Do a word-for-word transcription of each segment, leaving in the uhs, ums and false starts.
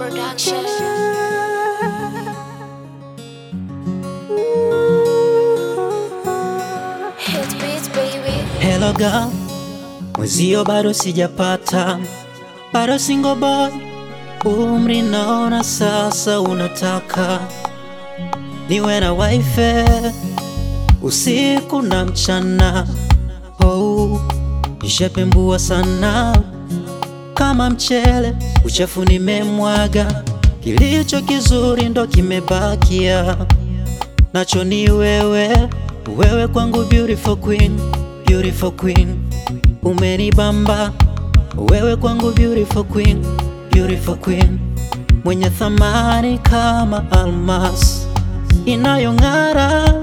Production. Hit beats, baby. Hello girl, mwezio bado sijapata, bado single boy, umri naona sasa unataka niwe na wife usiku na mchana. Oh, nishapembua sana kama mchele, uchafu nimemwaga, kilicho kizuri ndo kimebakia, nacho ni wewe, wewe kwangu beautiful queen, beautiful queen, umenibamba, wewe kwangu beautiful queen, beautiful queen, mwenye thamani kama almas inayong'ara.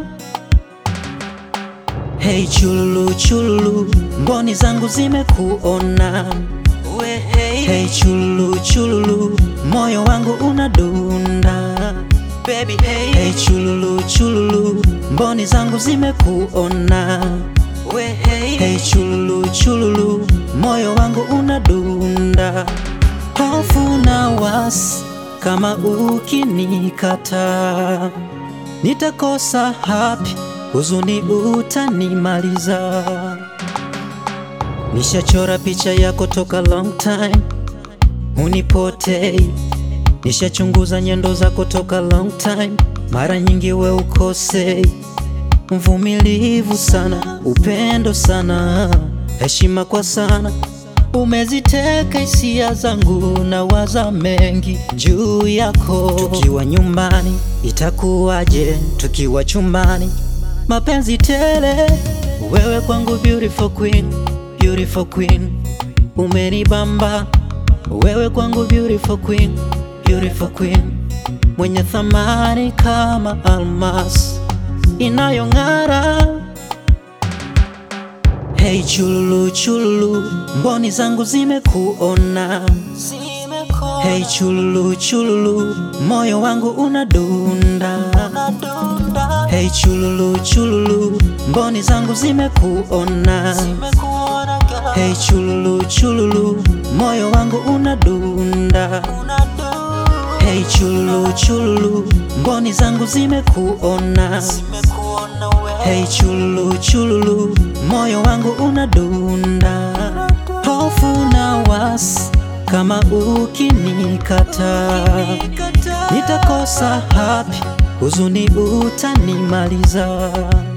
Hey chululu chululu, mboni zangu zimekuona. Hey, hey chululu chululu, moyo wangu unadunda. Baby hey, hey chululu chululu, mboni zangu zimekuona. Hey, hey chululu chululu, moyo wangu unadunda. Hofu na wasi kama ukinikata, nitakosa happy, huzuni utanimaliza. Nishachora picha yako toka long time, unipotei. Nishachunguza nyendo zako toka long time, mara nyingi we ukosei. Mvumilivu sana, upendo sana, heshima kwa sana, umeziteka hisia zangu na waza mengi juu yako. Tukiwa nyumbani itakuwaje, tukiwa chumbani mapenzi tele, wewe kwangu beautiful queen, beautiful queen, umenibamba, wewe kwangu beautiful queen, beautiful queen, mwenye thamani kama almas inayong'ara. Hey chululu chululu, mboni zangu zimekuona. Hey chululu chululu, moyo wangu unadunda. Hey chululu chululu, mboni zangu zimekuona. Hey chululu chululu, moyo wangu unadunda. Hey chululu chululu, mboni zangu zimekuona. Hey chululu chululu, moyo wangu unadunda. Hofu na wasi kama ukinikata, nitakosa happy, huzuni utanimaliza.